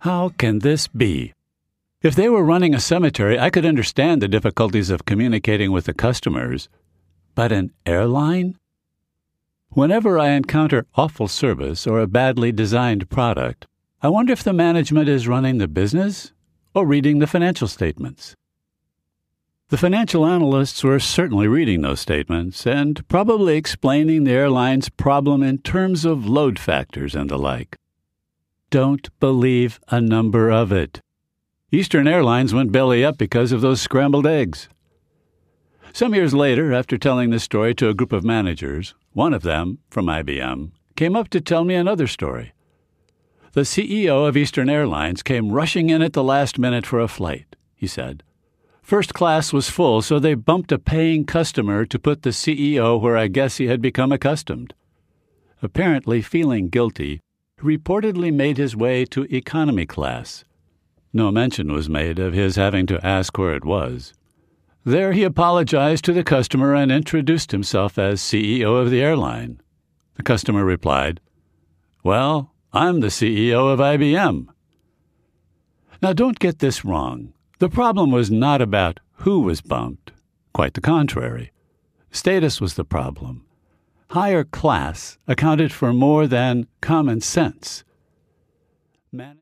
How can this be? If they were running a cemetery, I could understand the difficulties of communicating with the customers. But an airline? Whenever I encounter awful service or a badly designed product, I wonder if the management is running the business or reading the financial statements. The financial analysts were certainly reading those statements and probably explaining the airline's problem in terms of load factors and the like. Don't believe a number of it. Eastern Airlines went belly up because of those scrambled eggs. Some years later, after telling this story to a group of managers, one of them, from IBM, came up to tell me another story. The CEO of Eastern Airlines came rushing in at the last minute for a flight, he said. First class was full, so they bumped a paying customer to put the CEO where I guess he had become accustomed. Apparently feeling guilty, he reportedly made his way to economy class. No mention was made of his having to ask where it was. There he apologized to the customer and introduced himself as CEO of the airline. The customer replied, "Well, I'm the CEO of IBM." Now don't get this wrong. The problem was not about who was bumped. Quite the contrary. Status was the problem. Higher class accounted for more than common sense.